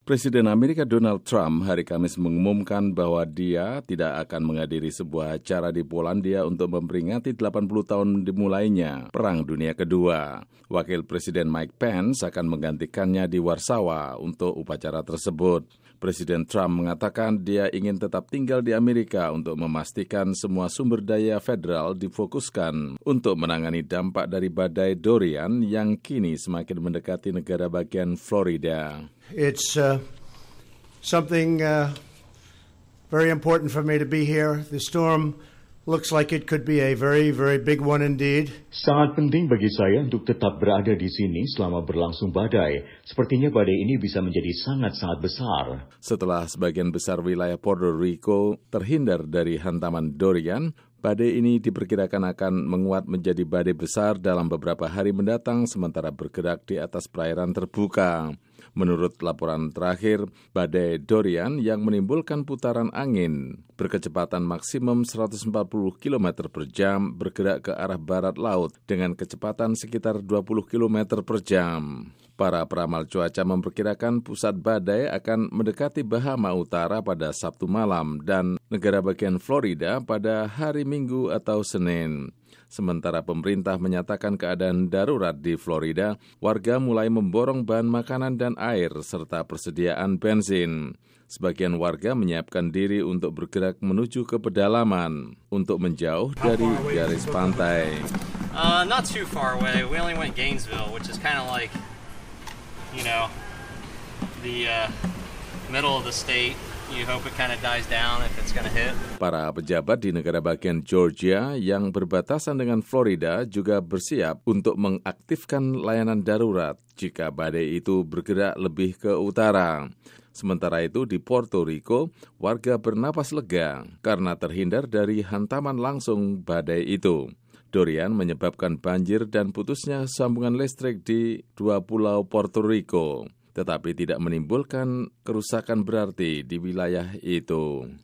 Presiden Amerika Donald Trump hari Kamis mengumumkan bahwa dia tidak akan menghadiri sebuah acara di Polandia untuk memperingati 80 tahun dimulainya Perang Dunia Kedua. Wakil Presiden Mike Pence akan menggantikannya di Warsawa untuk upacara tersebut. Presiden Trump mengatakan dia ingin tetap tinggal di Amerika untuk memastikan semua sumber daya federal difokuskan untuk menangani dampak dari badai Dorian yang kini semakin mendekati negara bagian Florida. It's something very important for me to be here. The storm looks like it could be a very, very big one indeed. Sangat penting bagi saya untuk tetap berada di sini selama berlangsung badai. Sepertinya badai ini bisa menjadi sangat-sangat besar. Setelah sebagian besar wilayah Puerto Rico terhindar dari hantaman Dorian, badai ini diperkirakan akan menguat menjadi badai besar dalam beberapa hari mendatang sementara bergerak di atas perairan terbuka. Menurut laporan terakhir, badai Dorian yang menimbulkan putaran angin berkecepatan maksimum 140 km per jam bergerak ke arah barat laut dengan kecepatan sekitar 20 km per jam. Para peramal cuaca memperkirakan pusat badai akan mendekati Bahama Utara pada Sabtu malam dan negara bagian Florida pada hari Minggu atau Senin. Sementara pemerintah menyatakan keadaan darurat di Florida, warga mulai memborong bahan makanan dan air serta persediaan bensin. Sebagian warga menyiapkan diri untuk bergerak menuju ke pedalaman untuk menjauh dari garis pantai. Not too far away. We only went Gainesville, which is kind of like, the middle of the state. You hope it kind of dies down if it's going to hit. Para pejabat di negara bagian Georgia yang berbatasan dengan Florida juga bersiap untuk mengaktifkan layanan darurat jika badai itu bergerak lebih ke utara. Sementara itu di Puerto Rico, warga bernapas lega karena terhindar dari hantaman langsung badai itu. Dorian menyebabkan banjir dan putusnya sambungan listrik di dua pulau Puerto Rico, tetapi tidak menimbulkan kerusakan berarti di wilayah itu.